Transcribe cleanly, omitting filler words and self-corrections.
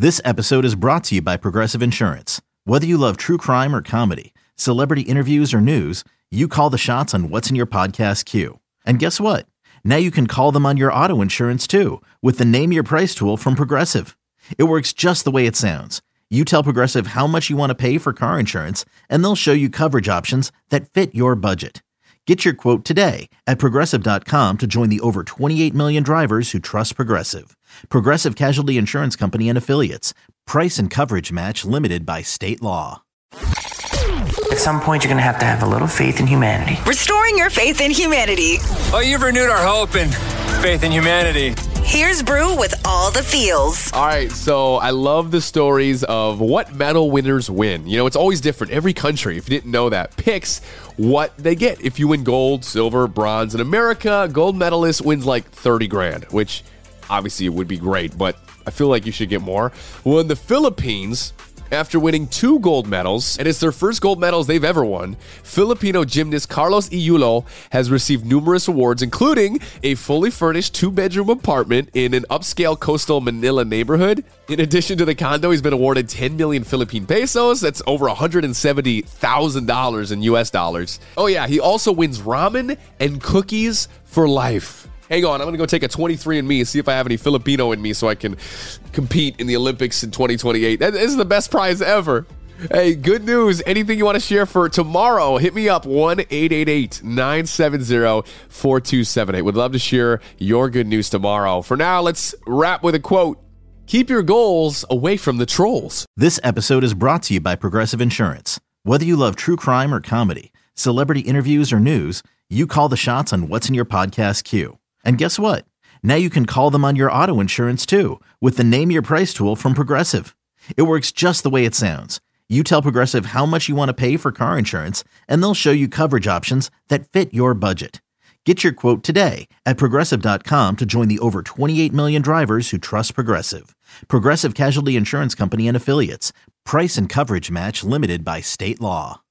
This episode is brought to you by Progressive Insurance. Whether you love true crime or comedy, celebrity interviews or news, you call the shots on what's in your podcast queue. And guess what? Now you can call them on your auto insurance too with the Name Your Price tool from Progressive. It works just the way it sounds. You tell Progressive how much you want to pay for car insurance, and they'll show you coverage options that fit your budget. Get your quote today at Progressive.com to join the over 28 million drivers who trust Progressive. Progressive Casualty Insurance Company and Affiliates. Price and coverage match limited by state law. At some point, you're going to have a little faith in humanity. Restoring your faith in humanity. Oh, you've renewed our hope and faith in humanity. Here's Brew with all the feels. All right, so I love the stories of what medal winners win. You know, it's always different. Every country, if you didn't know that, picks what they get. If you win gold, silver, bronze. In America, gold medalist wins like 30 grand, which obviously would be great, but I feel like you should get more. Well, in the Philippines, after winning 2 gold medals, and it's their first gold medals they've ever won, Filipino gymnast Carlos Iulo has received numerous awards, including a fully furnished 2-bedroom apartment in an upscale coastal Manila neighborhood. In addition to the condo, he's been awarded 10 million Philippine pesos. That's over $170,000 in US dollars. Oh yeah, he also wins ramen and cookies for life. Hang on, I'm going to go take a 23andMe and see if I have any Filipino in me so I can compete in the Olympics in 2028. This is the best prize ever. Hey, good news. Anything you want to share for tomorrow, hit me up, 1-888-970-4278. Would love to share your good news tomorrow. For now, let's wrap with a quote. Keep your goals away from the trolls. This episode is brought to you by Progressive Insurance. Whether you love true crime or comedy, celebrity interviews or news, you call the shots on what's in your podcast queue. And guess what? Now you can call them on your auto insurance too with the Name Your Price tool from Progressive. It works just the way it sounds. You tell Progressive how much you want to pay for car insurance, and they'll show you coverage options that fit your budget. Get your quote today at Progressive.com to join the over 28 million drivers who trust Progressive. Progressive Casualty Insurance Company and Affiliates. Price and coverage match limited by state law.